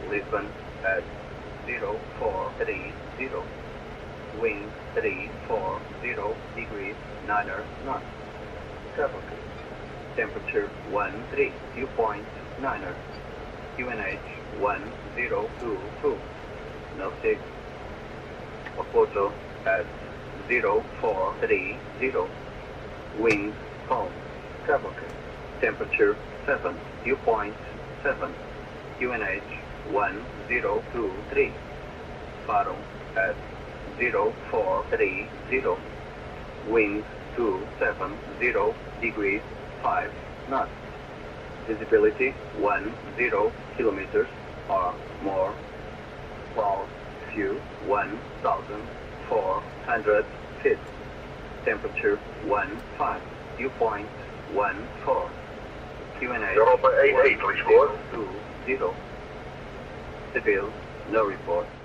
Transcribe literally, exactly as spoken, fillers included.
Lisbon at zero four three zero. Wind three four zero degrees niner knots. Cavalcade. Temperature one three, dew point niner. Q N H one zero two two. Nautic. Oporto at zero four three zero. Wind calm. Cavalcade. Temperature seven, dew point seven. Q N H one zero two three. Faro at zero four three zero. Wind two seven zero degrees five knots. Visibility one zero kilometers or more. Cloud view one thousand four hundred feet. Temperature one five, dew point one four. Q N H Europa eight eight, please, zero two zero. Civil, no report.